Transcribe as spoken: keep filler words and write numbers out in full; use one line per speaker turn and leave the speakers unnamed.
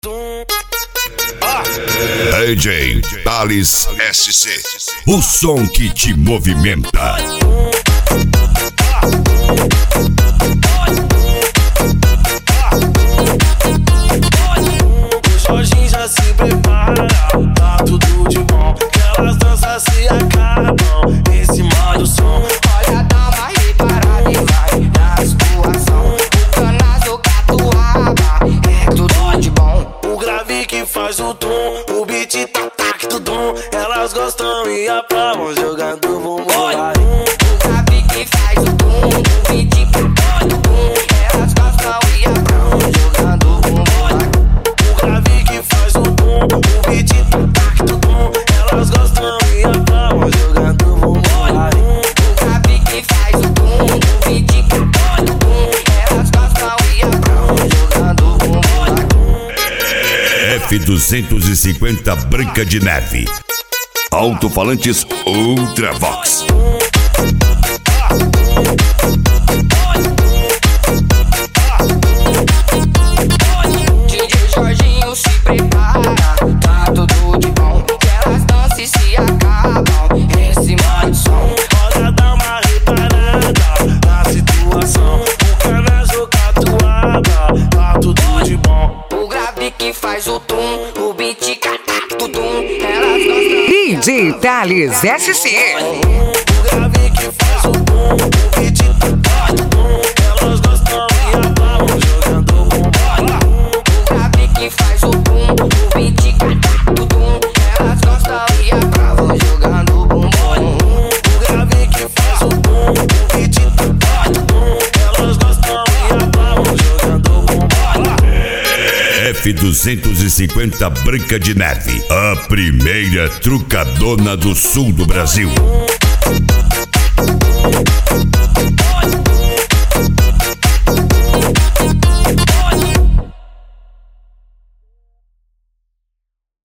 D J Thales S C, o som que te movimenta.
O Jorginho já se prepara, tá tudo de bom, que elas danças se acabam em cima do som.
Olha, dá uma reparada e vai na situação. O canazo catuaba, é tudo de bom.
O grave que faz o tom, o beat tac tudum. Elas gostam e aplaudem jogando bumbum.
O grave que faz o tom, o beat tudum. Elas gostam e aplaudem jogando bumbum.
O grave que faz o tom, o beat tac tudum. Elas gostam e aplaudem jogando bumbum.
O grave que faz o tom, o beat tudum. Elas gostam e aplaudem jogando bumbum.
F duzentos e cinquenta Branca de Neve. Alto-falantes Ultravox.
D J Jorginho se prepara, tá tudo de bom, que elas dançam e se acabam em cima do som.
Roda, dá uma reparada na situação. O canazo catuaba, tá tudo de bom.
O grave que faz o tum, o beat catac tudum. Elas gostam.
D J Thales S C.
O grave que faz o tom, o beat tac tudum. Elas gostam e aplaudem jogando bumbum.
O grave que faz o tum, o beat catac tudum. Elas gostam e aplaudem jogando bumbum.
O grave que faz o tom, o beat tac tudum. Elas gostam e aplaudem jogando bumbum.
F duzentos e cinquenta Branca de Neve, a primeira trucadona do sul do Brasil.